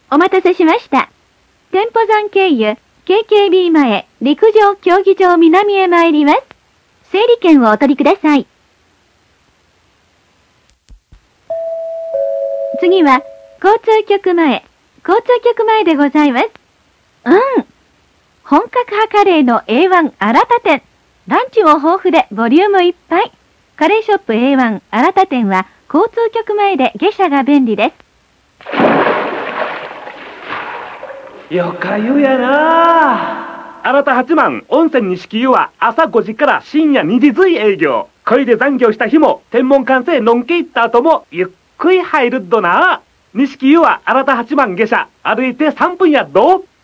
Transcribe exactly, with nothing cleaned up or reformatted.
お待たせしました。店舗山経由、ケーケービー 前、陸上競技場南へ参ります。整理券をお取りください。次は、交通局前、交通局前でございます。うん。本格派カレーの エーワン 新田店。ランチも豊富でボリュームいっぱい。カレーショップ エーワン 新田店は交通局前で下車が便利です。 よかゆやな。新田八幡温泉錦湯は朝ごじから深夜にじ随営業。こいで残業した日も天文館せのんけ行った後もゆっくり入るっどな。錦湯は新田八幡下車歩いてさんぷんやっど。